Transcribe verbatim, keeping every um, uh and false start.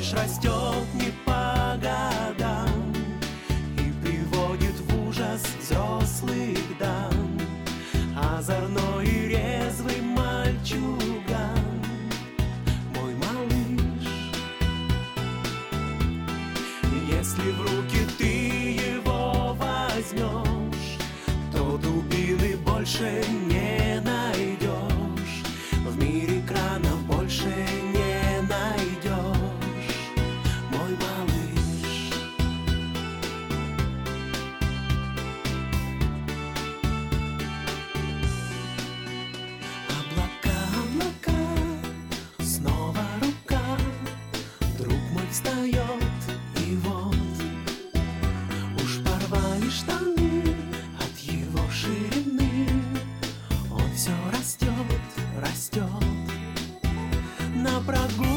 малыш растет не по годам и приводит в ужас взрослых дам. Озорной и резвый мальчуган, мой малыш. Если в руки ты его возьмешь, то дубины больше не найдешь. В мире кранов больше не найдешь, мой малыш. Облака, облака, снова рука, друг мой встает, и вот уж порвали штаны от его ширины. Он все растет, растет на прогулку.